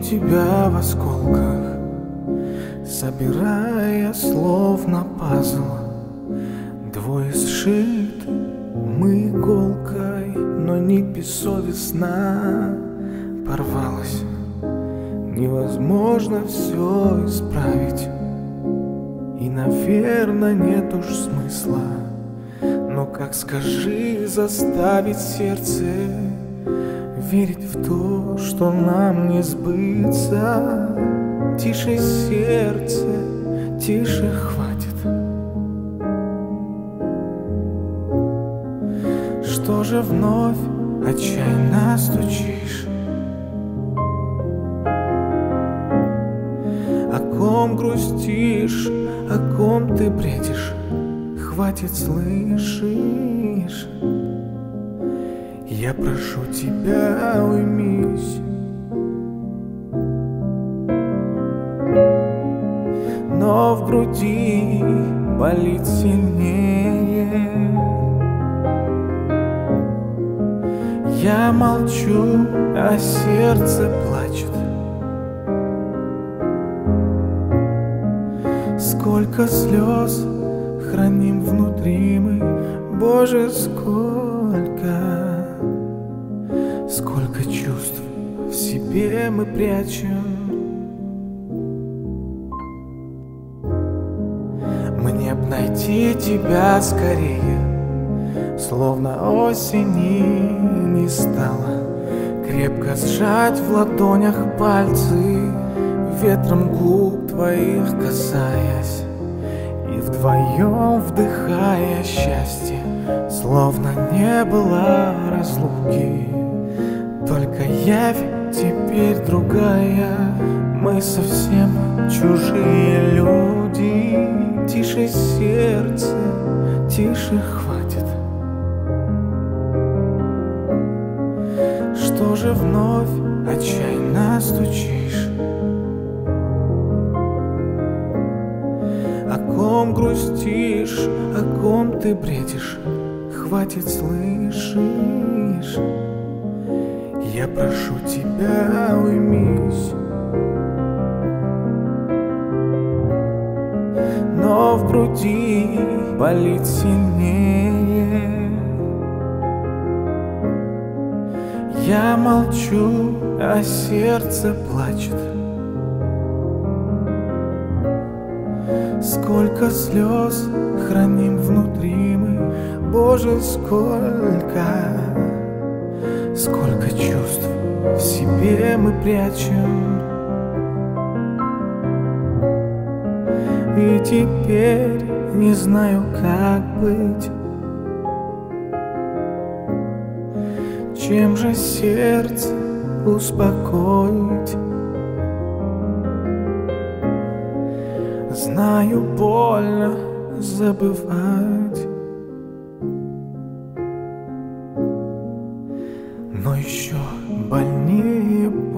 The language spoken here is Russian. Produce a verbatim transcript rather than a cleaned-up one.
тебя в осколках, собирая словно пазл. Двое сшиты мы иголкой, но нить бессовестна порвалась. Невозможно все исправить, и, наверное, нет уж смысла. Но как, скажи, заставить сердце верить в то, что нам не сбыться? Тише, сердце, тише, хватит. Что же вновь отчаянно стучишь? О ком грустишь, о ком ты бредишь? Хватит, слышишь? Я прошу тебя, уймись. Но в груди болит сильнее. Я молчу, а сердце плачет. Сколько слез храним внутри мы, Боже, сколько. Сколько чувств в себе мы прячем. Мне б найти тебя скорее, словно осени не стало. Крепко сжать в ладонях пальцы, ветром губ твоих касаясь, и вдвоем вдыхая счастье, словно не было разлуки. Только явь теперь другая, мы совсем чужие люди. Тише, сердце, тише, хватит. Что же вновь отчаянно стучишь? О ком грустишь, о ком ты бредишь? Хватит, слышишь? Я прошу тебя, уймись. Но в груди болит сильнее. Я молчу, а сердце плачет. Сколько слез храним внутри мы, Боже, сколько. Сколько чувств в себе мы прячем. И теперь не знаю, как быть. Чем же сердце успокоить? Знаю, больно забывать, но еще больнее